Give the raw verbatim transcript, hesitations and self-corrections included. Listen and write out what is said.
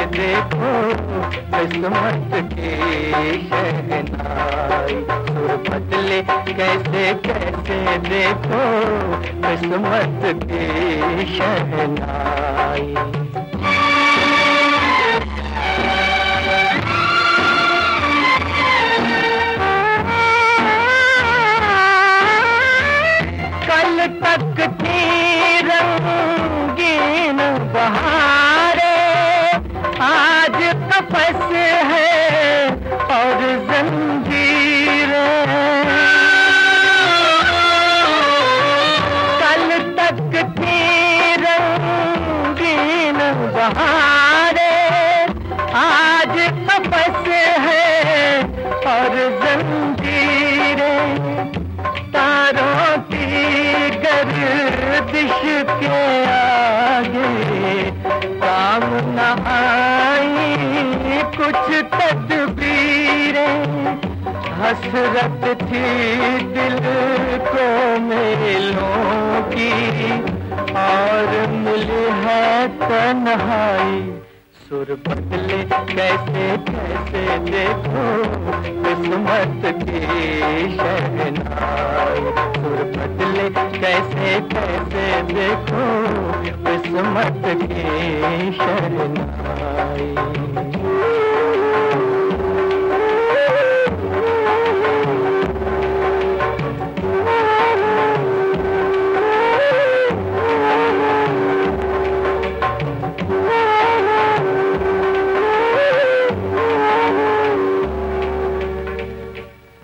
देखो किस्मत की शहनाई। सुर बदले कैसे कैसे देखो किस्मत की शहनाई। कल तक थी रंगीन बहारे, आज कपस है और जंजीरें। कल तक थी रंगीन बहारे, आज कपस है और जंजीरें। तारों की गर्दिश के आगे काम न आई कुछ तदबीरें। हसरत थी दिल को मेलों की और मिली है तन्हाई। सुर बदले कैसे कैसे देखो किस्मत की शहनाई। सुर बदले कैसे कैसे देखो किस्मत की शहनाई।